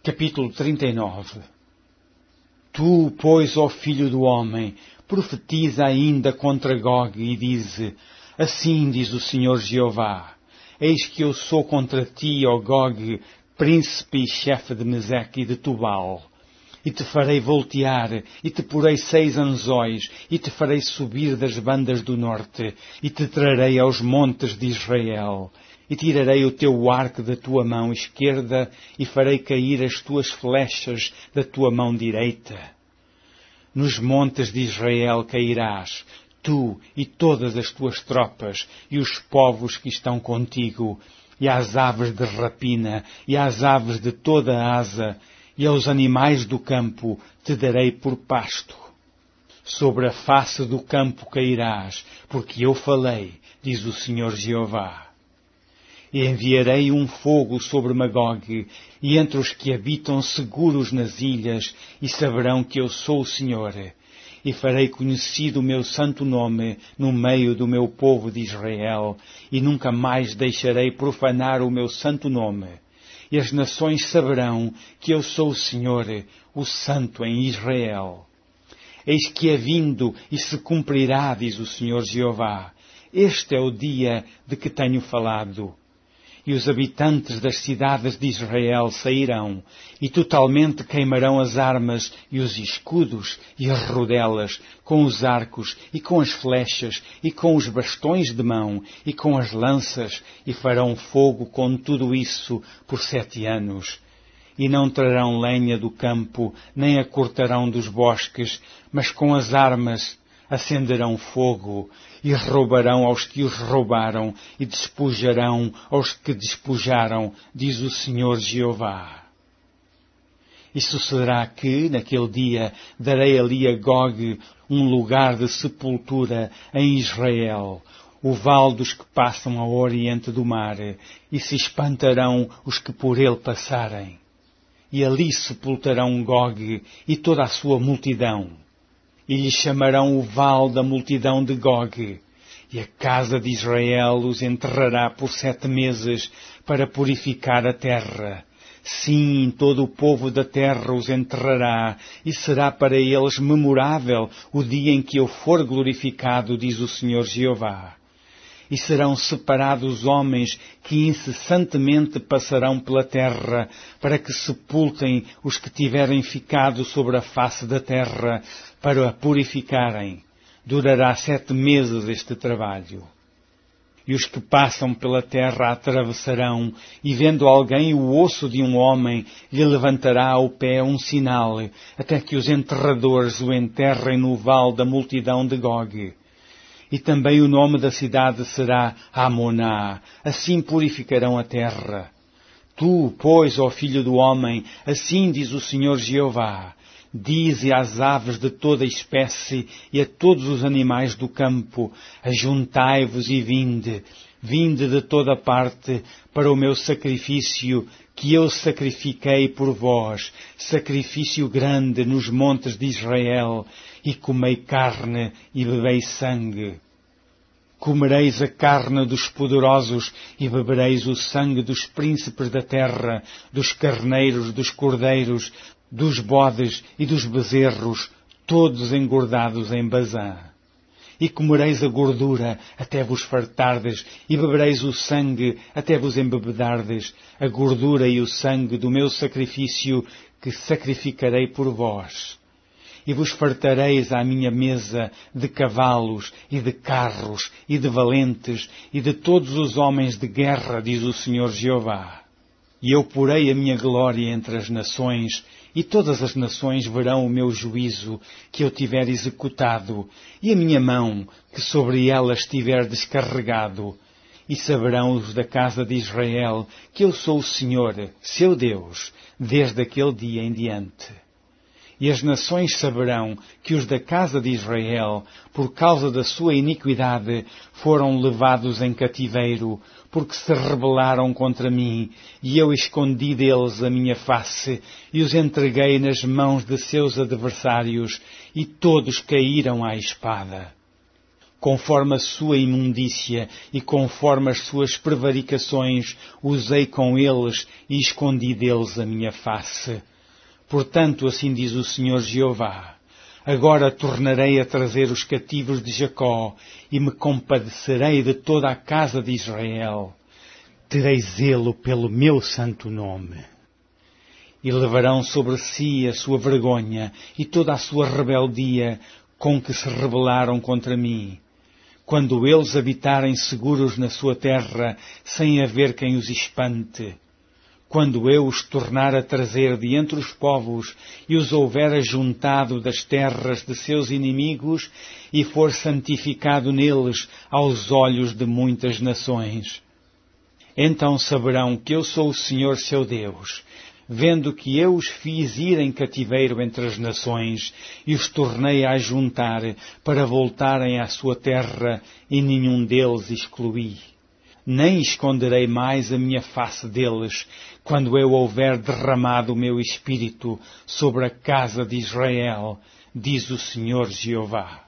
Capítulo 39. Tu, pois, ó filho do homem, profetiza ainda contra Gog e dize: assim diz o Senhor Jeová: eis que eu sou contra ti, ó Gog, príncipe e chefe de Meseque e de Tubal. E te farei voltear, e te porei 6 anzóis, e te farei subir das bandas do norte, e te trarei aos montes de Israel. E tirarei o teu arco da tua mão esquerda, e farei cair as tuas flechas da tua mão direita. Nos montes de Israel cairás, tu e todas as tuas tropas, e os povos que estão contigo, e às aves de rapina, e às aves de toda a asa, e aos animais do campo te darei por pasto. Sobre a face do campo cairás, porque eu falei, diz o Senhor Jeová. E enviarei um fogo sobre Magog, e entre os que habitam seguros nas ilhas, e saberão que eu sou o Senhor. E farei conhecido o meu santo nome no meio do meu povo de Israel, e nunca mais deixarei profanar o meu santo nome. E as nações saberão que eu sou o Senhor, o Santo em Israel. Eis que é vindo e se cumprirá, diz o Senhor Jeová. Este é o dia de que tenho falado. E os habitantes das cidades de Israel sairão, e totalmente queimarão as armas e os escudos e as rodelas, com os arcos e com as flechas e com os bastões de mão e com as lanças, e farão fogo com tudo isso por 7 anos. E não trarão lenha do campo, nem a cortarão dos bosques, mas com as armas acenderão fogo, e roubarão aos que os roubaram, e despojarão aos que despojaram, diz o Senhor Jeová. E sucederá que, naquele dia, darei ali a Gog um lugar de sepultura em Israel, o vale dos que passam ao oriente do mar, e se espantarão os que por ele passarem. E ali sepultarão Gog e toda a sua multidão. E lhe chamarão o vale da multidão de Gog. E a casa de Israel os enterrará por 7 meses para purificar a terra. Sim, todo o povo da terra os enterrará, e será para eles memorável o dia em que eu for glorificado, diz o Senhor Jeová. E serão separados homens que incessantemente passarão pela terra, para que sepultem os que tiverem ficado sobre a face da terra, para a purificarem. Durará 7 meses este trabalho. E os que passam pela terra atravessarão, e vendo alguém o osso de um homem, lhe levantará ao pé um sinal, até que os enterradores o enterrem no vale da multidão de Gog. E também o nome da cidade será Amoná. Assim purificarão a terra. Tu, pois, ó filho do homem, assim diz o Senhor Jeová: dize às aves de toda espécie e a todos os animais do campo: ajuntai-vos e vinde, vinde de toda parte para o meu sacrifício, que eu sacrifiquei por vós, sacrifício grande nos montes de Israel, e comei carne e bebei sangue. Comereis a carne dos poderosos e bebereis o sangue dos príncipes da terra, dos carneiros, dos cordeiros, dos bodes e dos bezerros, todos engordados em Bazã. E comereis a gordura até vos fartardes, e bebereis o sangue até vos embebedardes, a gordura e o sangue do meu sacrifício que sacrificarei por vós. E vos fartareis à minha mesa de cavalos e de carros e de valentes e de todos os homens de guerra, diz o Senhor Jeová. E eu porei a minha glória entre as nações, e todas as nações verão o meu juízo que eu tiver executado, e a minha mão que sobre elas tiver descarregado. E saberão os da casa de Israel que eu sou o Senhor, seu Deus, desde aquele dia em diante. E as nações saberão que os da casa de Israel, por causa da sua iniquidade, foram levados em cativeiro, porque se rebelaram contra mim, e eu escondi deles a minha face, e os entreguei nas mãos de seus adversários, e todos caíram à espada. Conforme a sua imundícia e conforme as suas prevaricações, usei com eles e escondi deles a minha face. Portanto, assim diz o Senhor Jeová: agora tornarei a trazer os cativos de Jacó e me compadecerei de toda a casa de Israel. Terei zelo pelo meu santo nome. E levarão sobre si a sua vergonha e toda a sua rebeldia com que se rebelaram contra mim. Quando eles habitarem seguros na sua terra, sem haver quem os espante. Quando eu os tornar a trazer de entre os povos e os houver ajuntado das terras de seus inimigos e for santificado neles aos olhos de muitas nações. Então saberão que eu sou o Senhor seu Deus, vendo que eu os fiz ir em cativeiro entre as nações e os tornei a ajuntar para voltarem à sua terra e nenhum deles excluí. Nem esconderei mais a minha face deles, quando eu houver derramado o meu espírito sobre a casa de Israel, diz o Senhor Jeová.